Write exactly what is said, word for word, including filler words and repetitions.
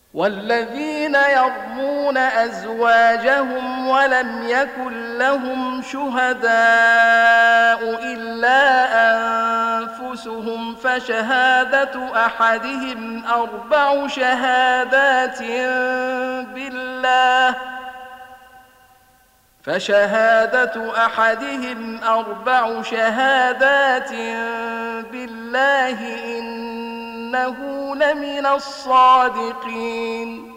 والذين يرمون أزواجهم ولم يكن لهم شهداء إلا أنفسهم فشهادة أحدهم أربع شهادات بالله فشهادة أحدهم أربع شهادات بالله إنه لمن الصادقين